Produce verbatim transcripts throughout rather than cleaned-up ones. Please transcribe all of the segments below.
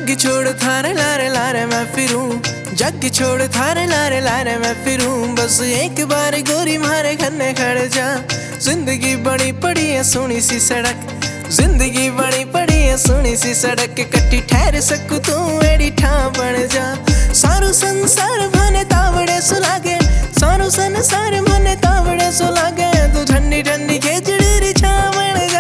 जग छोड़ थारे लारे लारे मैं फिरूं, जग छोड़ थारे लारे लारे मैं फिरूं। बस एक बार गोरी मारे खन्ने खड़ जा। जिंदगी बड़ी पड़ी है सोनी सी सड़क, जिंदगी बड़ी पड़ी है सोनी सी सड़क। कट्टी ठहर सकू तू एड़ी ठां बन जा। सारू संसार भने तावड़े सुलागे, सारू संसार भने तावड़े सुलागे। तू ठंडी ठंडी खेचड़ी री छां बन जा।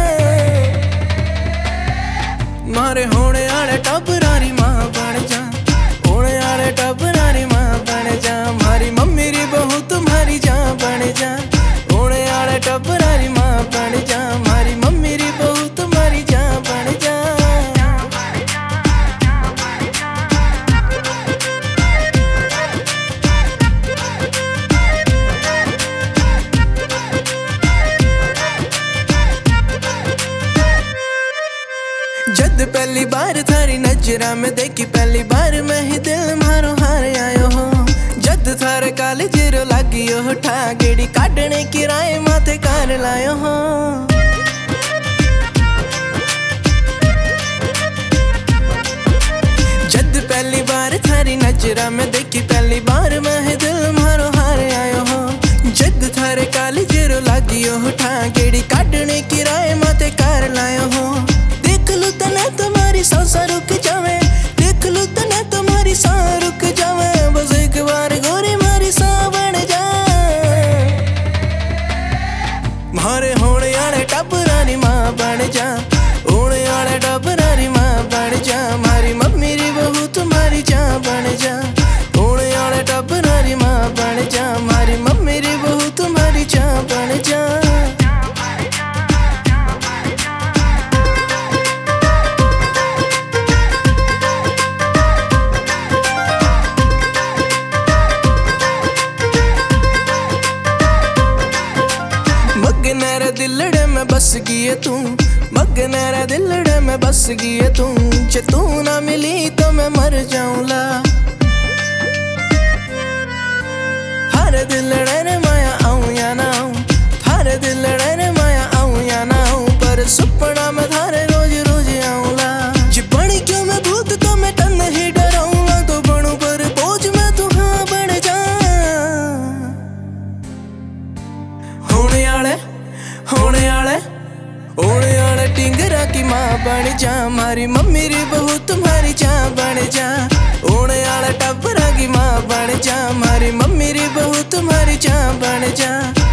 मारे होने आले टबरारी मां बन जा, होने आले टबरारी मां बन जा। मारी मम्मी री बहू तुम्हारी जान बन जा, होने आले टबरारी मां बन जा। मारी मम्मी री बहू तुम्हारी जान बन जा। जद पहली बार थारी नजरा में देखी, पहली बार मैं ही दिल मारो हार आयो हो। जद थारे काले जीरो लागी हो ठा, गेड़ी काटने की राय माथे कार लायो हो। जद पहली बार थारी नजरा में देखी, पहली बार मैं ही दिल मारो हार आयो हो। जद थारे काले जीरो लागी हो ठा, गेड़ी काटने की राय माथे कार लायो हो। देख लू तने तुम्हारी सांस रुक जावे, देख लू तने तुम्हारी सांस रुक जावे। बस एक बार गोरी मारी सांस बन जा। मारे होने आले टबरारी मां बन जा, होने आले टबरारी मां बन जा। मारी मम्मी री बहू तुम्हारी जान बन जा, होने आले टबरारी मां बन जा। मारी मम्मी री बहू तुम्हारी जान बन जा। मगनेरा दिलड़े में बस गई है तू, मगनेरा दिलड़े में बस गई है तू। जे तू ना मिली तो मैं मर जाऊंला। थारे दिलड़े ने माया आऊं या ना आऊं, थारे दिलड़े ने माया आऊं या ना आऊं। पर सुपना में थारे रोज रोज आऊंला। जे बनी क्यों मैं भूत तो मैं तन ही डराऊंगा। तो बनू पर बोझ मैं तू हाँ बन जा। होने आले होने आले होने आले टिंगरा की मां बन जा। मारी मम्मी री बहू तुम्हारी जान बन जा, होने आले टबरा की मां बन जा। मारी मम्मी री बहू तुम्हारी जान बन जा।